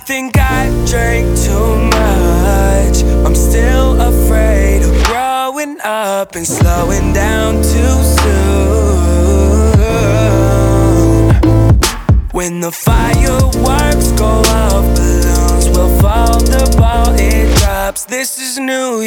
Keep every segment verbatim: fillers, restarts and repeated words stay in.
think I drank too much. I'm still afraid of growing up and slowing down too soon. When the fireworks go off, balloons will fall, the ball it drops. This is New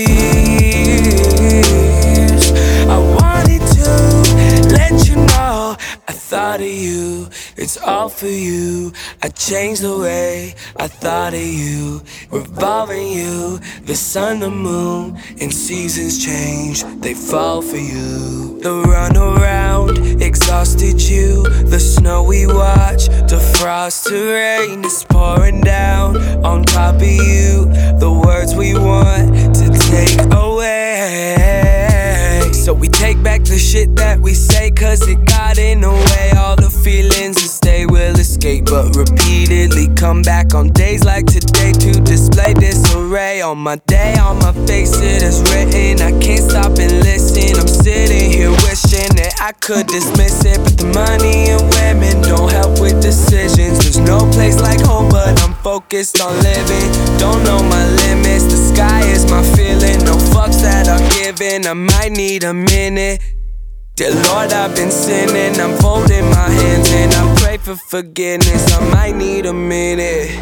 Year's. I wanted to let you know I thought of you, it's all for you. I changed the way I thought of you, revolving you. The sun, the moon, and seasons change, they fall for you. The run around exhausted you, the snow we watch, defrost to rain is pouring down on top of you. The words we want to take away, so we take back the shit that we say, cause it got in the way. All the feelings that stay will escape, but repeatedly come back on days like today to display disarray. On my day, on my face it is written, I can't stop and listen. I'm sitting here wishing that I could dismiss it, but the money and women don't help with decisions. There's no place like home, but I'm focused on living. Don't know my limits, the sky is my feeling. No fucks that are given, I might need a minute. Dear Lord, I've been sinning, I'm folding my hands and I pray for forgiveness. I might need a minute.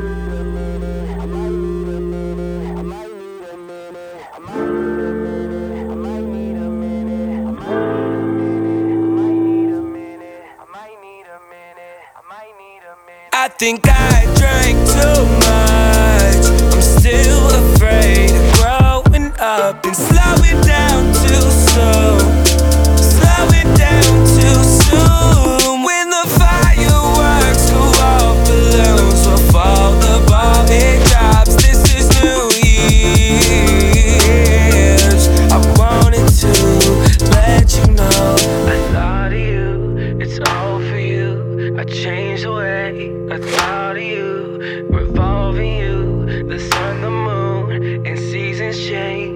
I think I drank too much. I'm still afraid of growing up and slowing down too soon. Slow it down too soon. When the fireworks go off, balloons will fall, the ball it drops. This is New Year's. I wanted to let you know I thought of you, it's all for you. I changed the way I thought of you, revolving you. The sun, the moon, and seasons change.